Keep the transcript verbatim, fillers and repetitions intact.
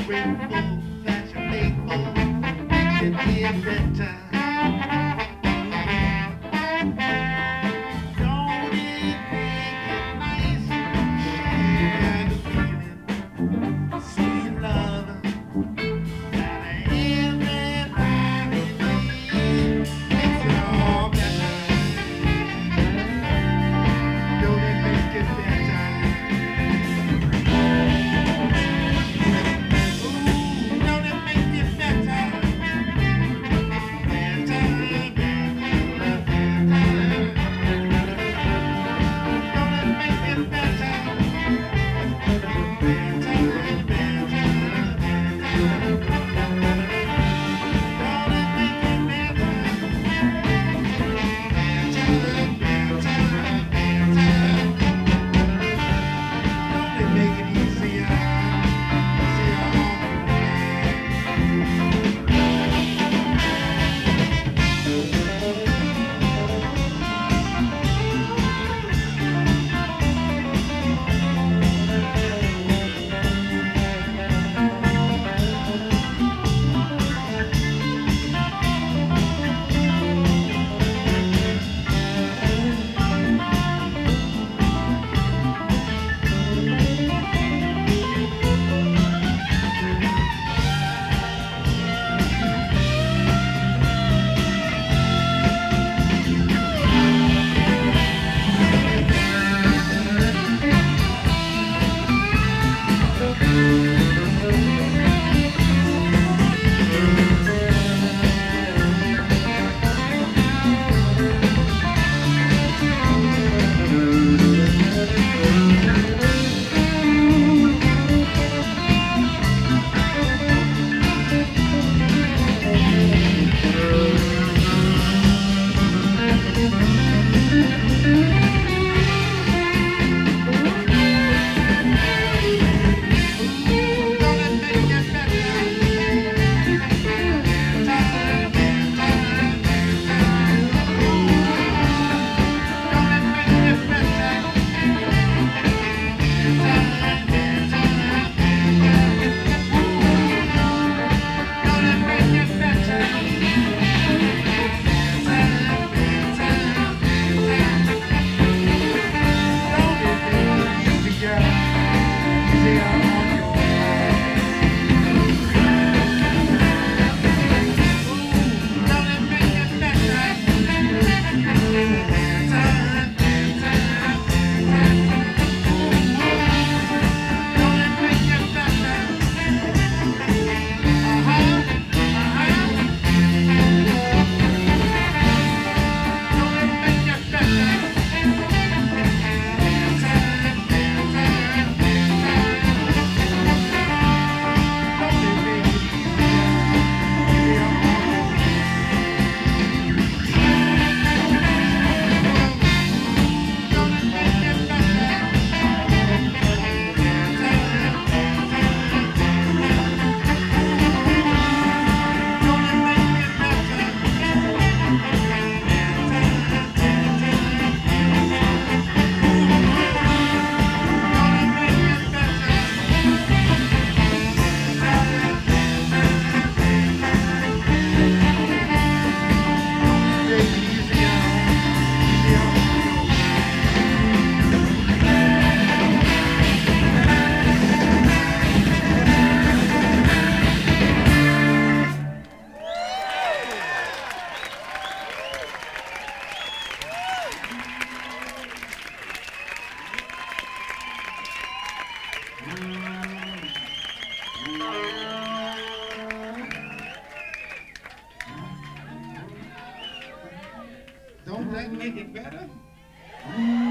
grateful that you're faithful, makes it feel better. Don't it make it nice to share the feeling, sweet love that everybody needs, makes it all better. Don't it make it better? Ooh, don't it make it better? Better, better, better. Don't it make it better? Better, better, better. Don't it make it better? Better, better, better. Don't it make it easier? Don't that make it better?